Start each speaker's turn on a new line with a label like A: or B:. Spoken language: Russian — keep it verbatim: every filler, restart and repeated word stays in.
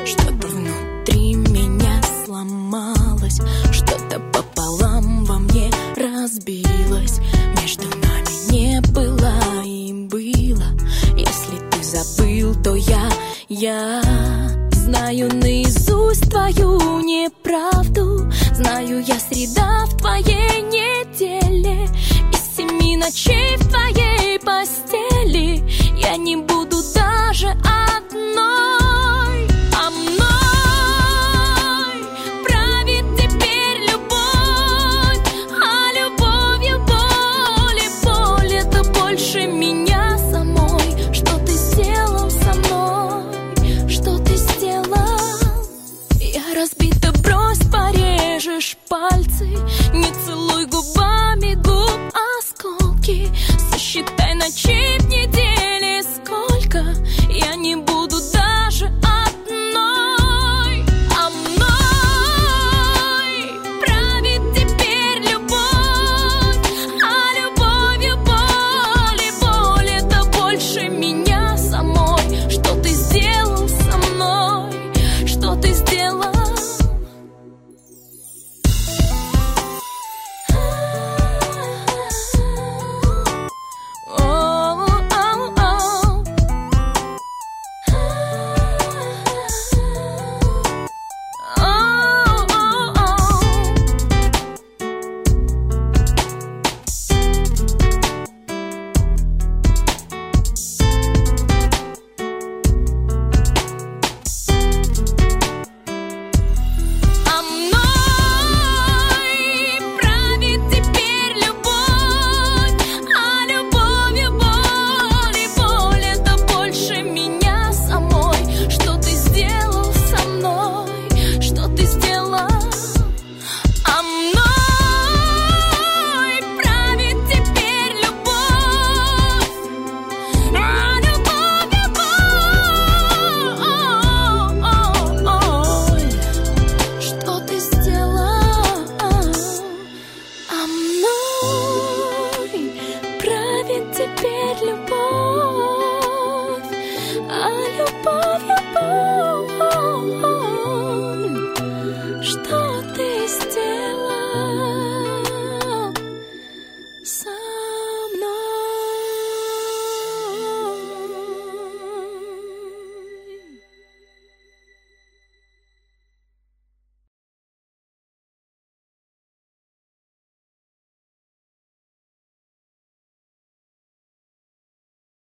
A: Что-то внутри меня сломалось, что-то пополам во мне разбилось. Между нами не было и было. Если ты забыл, то я, я знаю наизусть твою неправду. Знаю я среда в твоей неделе, из семи ночей в твоей постели. Я не буду даже одной.